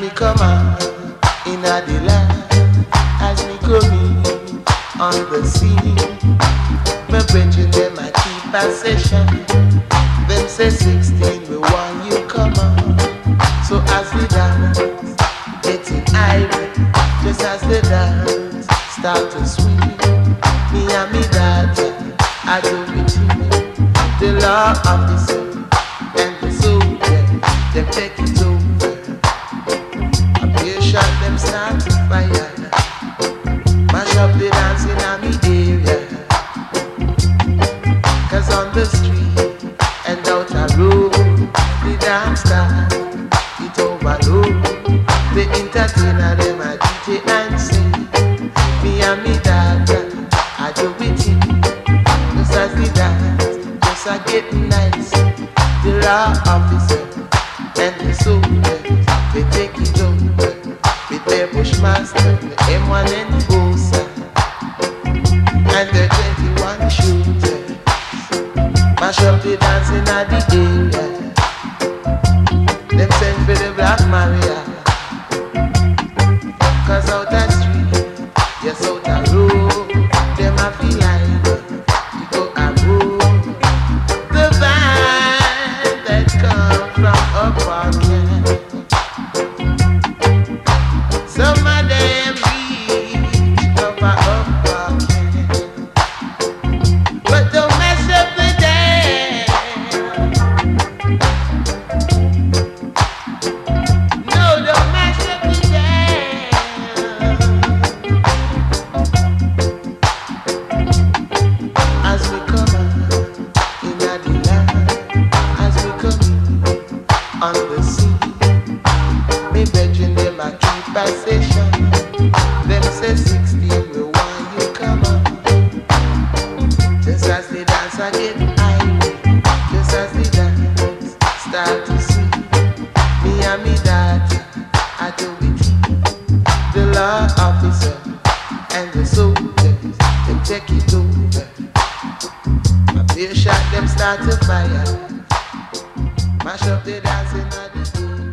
me come out in the land, as me coming on the scene. Me brethren them a keep a session. Them say 16 we want you come on. So as we dance, getting irate, just as the dance start to swing. Me and me daughter, I do with you. The law officer and the soldier, them take it over. A beer shot, them start to fire. Mash up the dancing in me area. Cause on the street and out a road, the dance start, it overload. The entertainer, them a DJ and sing. Me and me daughter, I do with it. Just as the dance, just a getting nice. The law officer and the soldiers, they take it over. With their bushmaster, the M1 and the Bosa, and the 21 shooters. Mash up the dancing at the area. Them send for the Black Maria. Cause out that street, yes out that road, them a feel like you go a road. The vibe that come from up Kent. Some of them reach over up Kent. But don't mess up the dance. No, don't mess up the dance. As we come out in the land, as we come in on the sea, me brethren them a keep a session. Them say 16 we want you come on. Just as the dance I get irate, just as the dance start to swing. Me and me daughter, I do it. The law officer and the soldiers, them take it over. A beer shot, them start to fire. Mash up the dancing at the